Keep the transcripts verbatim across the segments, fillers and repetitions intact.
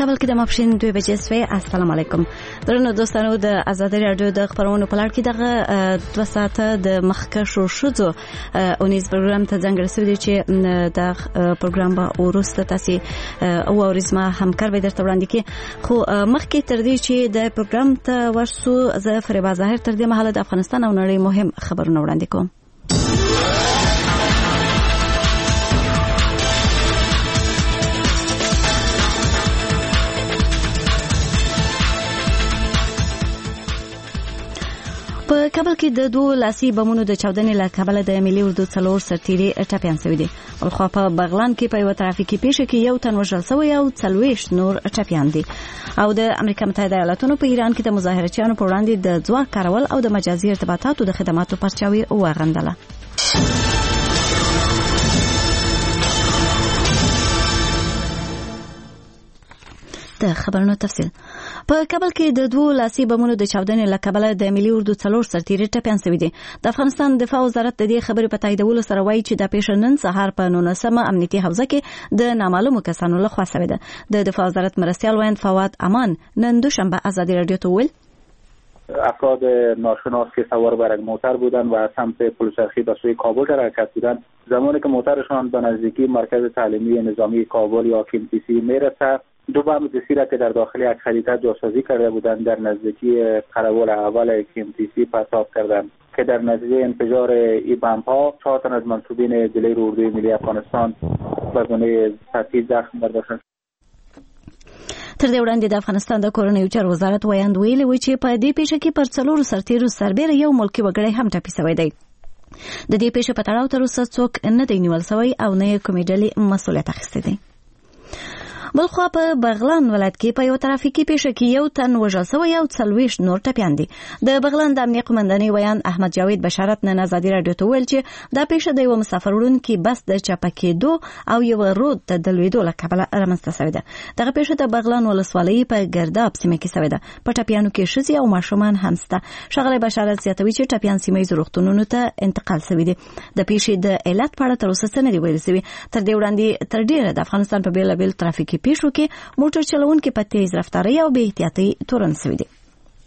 کابل کې د ماپښین دوه بجې سوی. السلام علیکم درنو دوستانو. د آزادۍ راډیو د خبرونو په لړ کې دغه دوه ساعته د مخکښو ښځو اونیز پروګرام ته ځانګړی شوی دی چې دا پروګرام به وروسته تاسې واورئ. زما همکار به درته وړاندې کړي، خو مخکې تر دې چې د پروګرام ته ورسو زه فریبا ظاهر تر دې مهاله د افغانستان او نړۍ مهم خبرونه وړاندې کوم. په کابل کې د دوه لاسي بمونو د چاودنې له کبله د ملي اردو څلور سرتیري ټپیان شوي دي. ولخوا په بغلان کې په یو ترافیکي پیښه کې یو تن وژل شوی او څلوېښت نور ټپیان دي. او د امریکا متحده ایالاتونو په ایران کې د مظاهرچیانو په وړاندې د ځواک کارول او د مجازي ارتباطاتو د خدماتو پرچاوي وغندله. د خبرونو تفصیل. په کابل کې د دوه لاسي بمونو د چاودنې له کبله د ملي اردو څلور سرتیري ټپیان شوي دي. د افغانستان دفاع وزارت د دې خبرې په تاییدولو سره وایي چې د پیښه نن سهار په نولسمه امنیتي حوزه کې د نامعلومو کسانو لخوا شوې ده. د دفاع وزارت مرستیال ویاند فواد امان نن دوشنبه آزادی رادیو ته وویل افراد ناشناس که سوار بر موتر بودند و از سمت پلچرخی به سوی کابل حرکت بودند. زمانی که موترشان به نزدیکی مرکز تعلیمی نظامی کابل یا کیمتیسی میرسد، دو بم دسی را که در داخل یک خریطه جاسازی کرده بودند در نزدیکی قرول اول کیمتیسی پرتاب کردند که در نتیجه انفجار این بمب ها چهار تن از منصوبین دلیر اردوی ملی افغانستان به گونه سطحی زخم برداشتند. تر دې وړاندې د افغانستان د کورنیو چارو وزارت ویاند ویلي و چې په دې پیښه کې پر څلورو سرتیرو سربېره یو ملکي وګړی هم ټپي شوی دی. د دې پیښې په تړاو تر اوسه څوک نه دی نیول شوی او نه یې کومې ډلې مسؤلیت اخیستی دی. بلخوا په بغلان ولایت کې په یو ترافیکي پیښه کې یو تن وژل شوی او څلوېښت نور ټپیان دي. د بغلان د امنیه قومندانۍ ویاند احمد جاوید بشارت نن آزادي راډیو ته ویل چې دا پیښه د یو مسافر وړونکي بس د چپه کېدو او یو رود ته د لوېدو له کبله رامنځته شوې ده. دغه پیښه د بغلان ولسوالۍ په ګرداب سیمه کې شوې ده. په ټپیانو کې ښځې او ماشومان هم شته. ښاغلی بشارت زیاتوي چې ټپیان سیمه ییزو روغتونونو ته انتقال شوي دي. د پیښې د علت په اړه تر اوسه څه نه دي ویل شوي. تر دې وړاندې تر ډېره د افغانستان په بېلابېل ترافیکي پیښو کې موټر چلوونکي په تیز رفتارۍ او بې احتیاطۍ تورن شوي دي.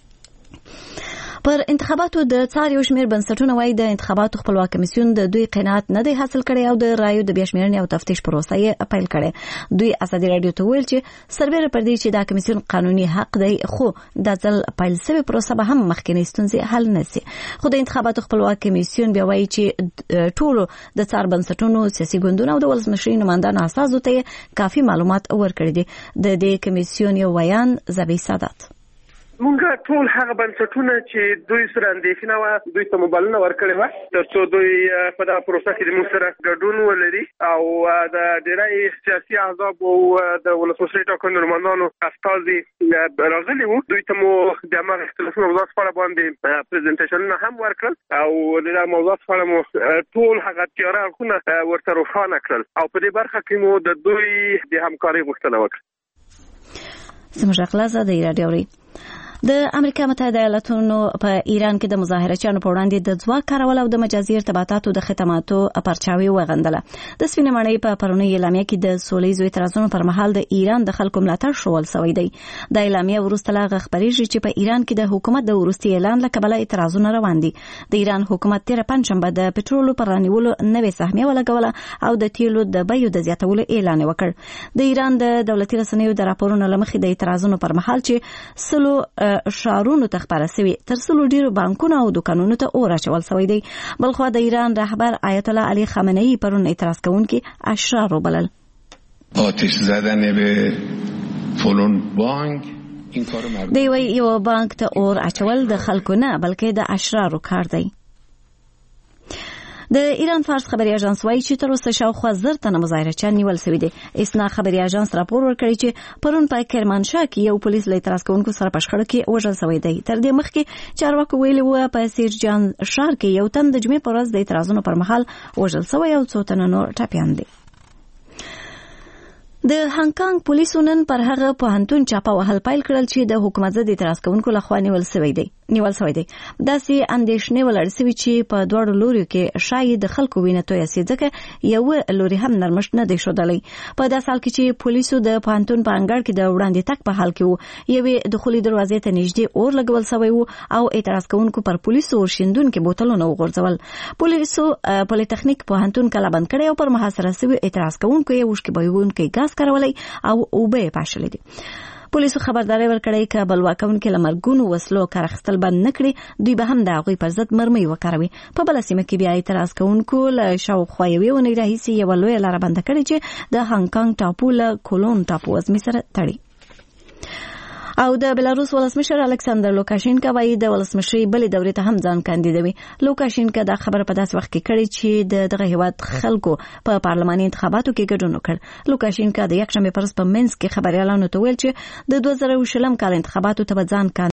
پر انتخاباتو د څار یو شمېر بنسټونه وایي د انتخاباتو خپلواک کمیسیون د دوی قناعت نه دی حاصل کړی او د رایو د بیاشمېرنې او تفتیش پروسه یې پیل کړې. دوی آزادي راډیو ته ویل چې سربېره پر دې چې دا کمیسیون قانوني حق دی، خو د ځل پیل شوې پروسه به هم مخکینۍ ستونزې حل نه شي. خو د انتخاباتو خپلواک کمیسیون بیا وایي چې ټولو د څار بنسټونو، سیاسي ګوندونو او د ولسمشرۍ نمایندانو اساسو ته کافي معلومات ورکړي دي. د دې کمیسیون یو ویان زبی سادات مونږ ټول هغه بنسټونه چې دوی سره اندېښنه وه دوی ته موبایلونه ورکړي وه تر څو دوی په دغه پروسه کې زموږ سره ګډون ولري او د ډېری سیاسي احزابو او د ولسمشرۍ ټاکنو نمایندانو استازي راغلي وو. دوی ته مو د هماغه اختلافونو موضوعاتو په اړه باندې پرزنټیشنونه هم ورکړل او د دغه موضوعاتو په اړه مو ټول هغه تیاره اړخونه ورته روښانه کړل او په دې برخه کې مو د دوی د همکارۍ غوښتنه وکړه. زموږ اخلاصه د راډیو ری د امریکا متحده ایالاتونو په ایران کې د مظاهرچیانو په وړاندې د ځواک کارول او د مجازي ارتباطاتو د خدماتو پرچاوي وغندله. د سپینې ماڼۍ په پرونۍ اعلامیه کې د سولهییزو اعتراضونو پر مهال د ایران د خلکو ملاتړ ښوول شوی دی. د اعلامیه وروسته لا خبرېږي چې په ایران کې د حکومت د وروستي اعلان له کبله اعتراضونه روان دي. د ایران حکومت تېره پنجشنبه د پټرولو پر رانیولو نوې سهمیه ولګوله او د تیلو د بیو د زیاتولو اعلان وکړ. د ایران د دولتي رسنیو د راپورونو له مخې د اعتراضونو پر مهال چې سلو شارونو ته خبره شوی تر سلو ډیرو بانکونو او دکانونو ته اور اچول شوی دی. بلخوا د ایران رهبر آیت الله علی خامنه‌ای پرون اعتراض کوونکي اشرار وبلل. آتش زدن به فلان بانک این کارو مردم دی وی یو بانک ته اور اچول د خلکو نه بلکې د اشرارو کار دی. د ایران فارس خبري اژانس وایي چې تر اوسه شاوخوا زر تنه مظاهرچیان نیول شوي دي. اسنا خبري اژانس راپور ورکړی چې پرون په کرمانشاه کې یو پولیس له اعتراض کوونکو سره په شخړه کې وژل شوی دی. تر دې مخکې چارواکو ویلي و په سیرجان ښار کې یو تن د جمعې په ورځ د اعتراضونو پر مهال وژل شوی او څو تنه نور ټپیان دي. د هانګ کانګ پولیسو نن پر هغه پوهنتون چاپه وهل پیل کړل چې د حکومت ضد اعتراض کوونکو لخوا نیول شوی دی. نیول شوی دی. داسې اندېښنې ولاړې شوې چې په دواړو لوریو کې شاید د خلکو وینه تویه سي، ځکه یو لوري هم نرمښت نه دی ښودلی. په داسې حال کې چې پولیسو د پوهنتون په انګړ کې د وړاندې تګ په حال کې وو، یوې دخولي دروازې ته نږدې اور لګول شوی وو او اعتراض کوونکو پر پولیسو ورشیندونکي بوتلونه وغورځول. پولیسو پولی تخنیک پوهنتون کلابند کړی او پر محاصره شوي اعتراض کوونکو یې اوښکې بهوونکی ګاز کارولی او اوبه یې پاشلې دي. پولیسو خبرداری ورکړی که بلوا کوونکي له مرګونو وسلو کار اخیستل بند نه کړي، دوی به هم د هغوی پر ضد مرمۍ وکاروي. په بله سیمه کې بیا اعتراض کوونکو له شاوخوا یوې اونۍ راهیسې یوه لویه لاره بنده کړې چې د هانګ کانګ ټاپو له کولون ټاپو وزمې سره تړي. او د بلاروس ولسمشر الکساندر لوکاشینکا وايي د ولسمشرۍ بلې دورې ته هم ځان کاندیدوي. لوکاشینکا دا خبره په داسې وخت کې کړې چې د دغه هیواد خلکو په پارلماني انتخاباتو کې ګډون وکړ. لوکاشینکا د یکشنبې پر ورځ په منسک کې خبریالانو ته ویل چې د دوه زره شلم کال انتخاباتو ته به ځان